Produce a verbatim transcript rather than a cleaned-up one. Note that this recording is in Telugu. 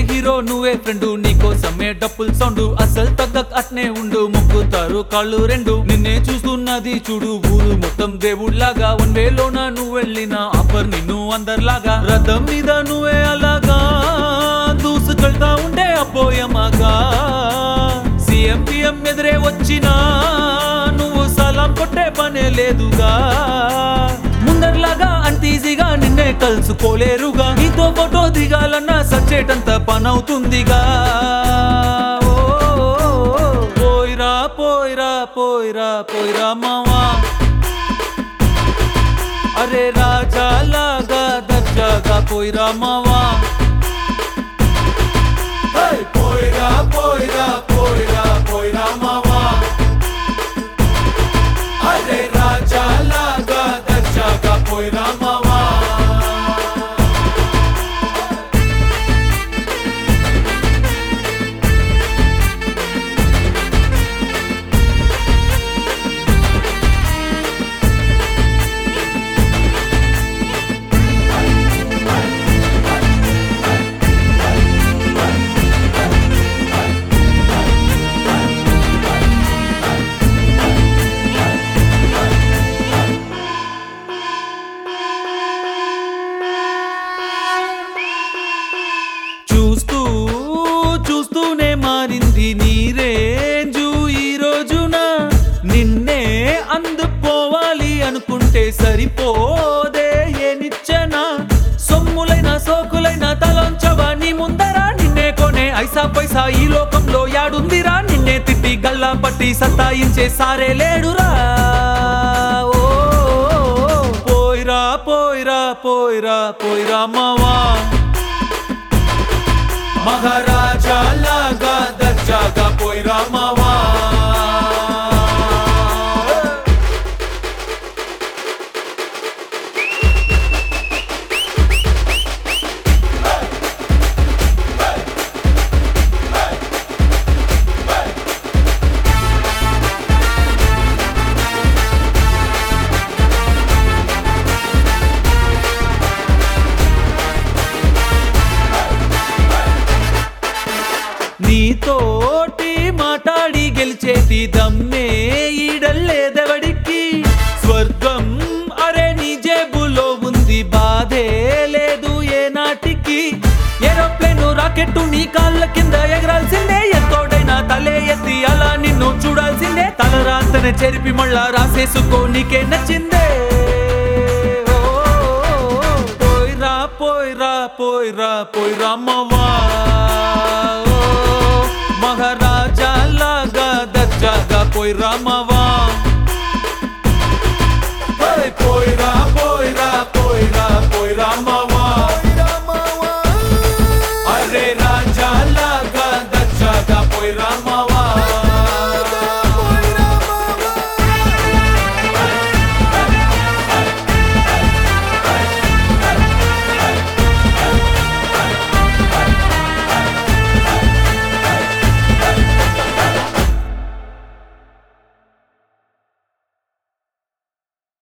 హీరో నువ్వే ఫ్రెండు, నీకోసమే డప్పుల్ సౌండ్ అసలు తగ్గక అట్నే ఉండు. మొక్కుతారు కాళ్ళు రెండు, నిన్నే చూస్తున్నది చూడు ఊరు మొత్తం దేవుళ్లాగా. వన్ వేలోన నువ్వు వెళ్ళిన ఆఫర్ నిన్ను అందరిలాగా. రథం మీద నువ్వే అలాగా దూసుకెళ్తా ఉంటే అపోయమాగా. సీఎం పిఎం ఎదురే వచ్చినా నువ్వు సలాం కొట్టే పనే లేదుగా. ముందర్లాగా అంత ఈజీగా నిన్నే కలుసుకోలేరుగా. నీతో ఫోటో దిగాలన్నా సచ్చేటంత పనవుతుందిగా. పోయిరా పోయిరా పోయిరా పోయిరా మావా, అరే రాజా లాగా దర్జాగా పోయిరా మావా. పోయిరా పోయిరా పోయిరా పోయిరా మావా, అరే రాజా లాగా దర్జాగా పోయిరా మావా. చూస్తూ చూస్తూనే మారింది నీ రేంజు ఈ రోజున. నిన్నే అందుకోవాలి అనుకుంటే సరిపోదే ఏ నిచ్చెన. సొమ్ములైన సోకులైన తలంచవా నీ ముందర. నిన్నే కొనే ఐసా పైసా ఈ లోకంలో యాడుందిరా. నిన్నే తిట్టి గల్లా పట్టి సత్తాయించే సారే లేడురా. ఓ పోయిరా పోయిరా పోయిరా పోయిరా మావా, మహారాజా లాగా దర్జాగా పోయిరా మావా. నీతోటి మాట్లాడి గెలిచేటి దమ్మే ఈడల్లేదెవడికి. స్వర్గం అరే నీ జేబులో ఉంది, బాధే లేదు ఏ నాటికి. ఏరోప్లేను రాకెట్టు నీ కాళ్ళ కింద ఎగరాల్సిందే. ఎంతోడైనా తలే ఎత్తి అలా నిన్ను చూడాల్సిందే. తలరాతనే చెరిపి మళ్ళా రాసేసుకో నీకే నచ్చిందే. పోయిరా పోయిరా పోయిరా పోయిరా మావా, మహారాజా లాగా దర్జాగా పోయిరా.